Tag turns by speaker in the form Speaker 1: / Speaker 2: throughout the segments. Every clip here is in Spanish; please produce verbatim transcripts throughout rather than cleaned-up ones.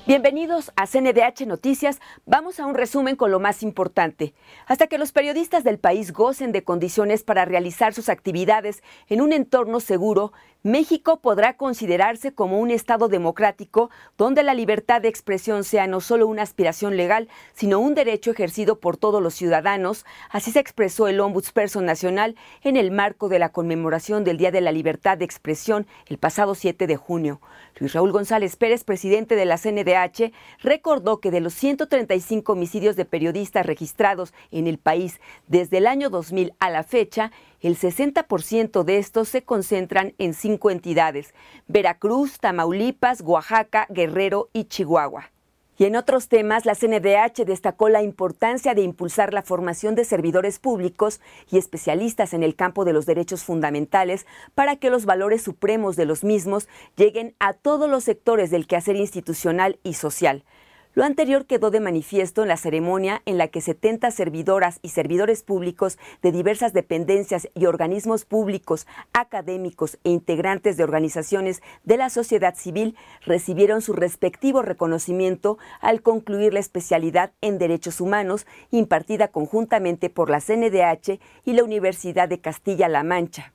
Speaker 1: Bienvenidos a C N D H Noticias. Vamos a un resumen con lo más importante. Hasta que los periodistas del país gocen de condiciones para realizar sus actividades en un entorno seguro, México podrá considerarse como un Estado democrático donde la libertad de expresión sea no solo una aspiración legal, sino un derecho ejercido por todos los ciudadanos. Así se expresó el Ombudsperson Nacional en el marco de la conmemoración del Día de la Libertad de Expresión el pasado siete de junio. Luis Raúl González Pérez, presidente de la C N D H, recordó que de los ciento treinta y cinco homicidios de periodistas registrados en el país desde el año dos mil a la fecha, el sesenta por ciento de estos se concentran en cinco entidades: Veracruz, Tamaulipas, Oaxaca, Guerrero y Chihuahua. Y en otros temas, la C N D H destacó la importancia de impulsar la formación de servidores públicos y especialistas en el campo de los derechos fundamentales para que los valores supremos de los mismos lleguen a todos los sectores del quehacer institucional y social. Lo anterior quedó de manifiesto en la ceremonia en la que setenta servidoras y servidores públicos de diversas dependencias y organismos públicos, académicos e integrantes de organizaciones de la sociedad civil recibieron su respectivo reconocimiento al concluir la especialidad en Derechos Humanos impartida conjuntamente por la C N D H y la Universidad de Castilla-La Mancha.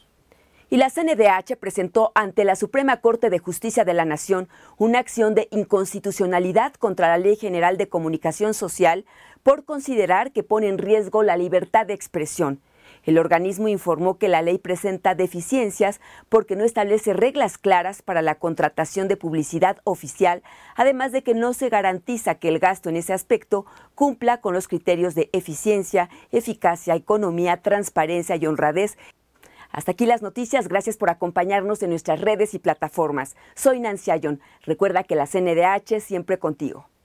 Speaker 1: Y la C N D H presentó ante la Suprema Corte de Justicia de la Nación una acción de inconstitucionalidad contra la Ley General de Comunicación Social por considerar que pone en riesgo la libertad de expresión. El organismo informó que la ley presenta deficiencias porque no establece reglas claras para la contratación de publicidad oficial, además de que no se garantiza que el gasto en ese aspecto cumpla con los criterios de eficiencia, eficacia, economía, transparencia y honradez. Hasta aquí las noticias. Gracias por acompañarnos en nuestras redes y plataformas. Soy Nancy Ayón. Recuerda que la C N D H siempre contigo.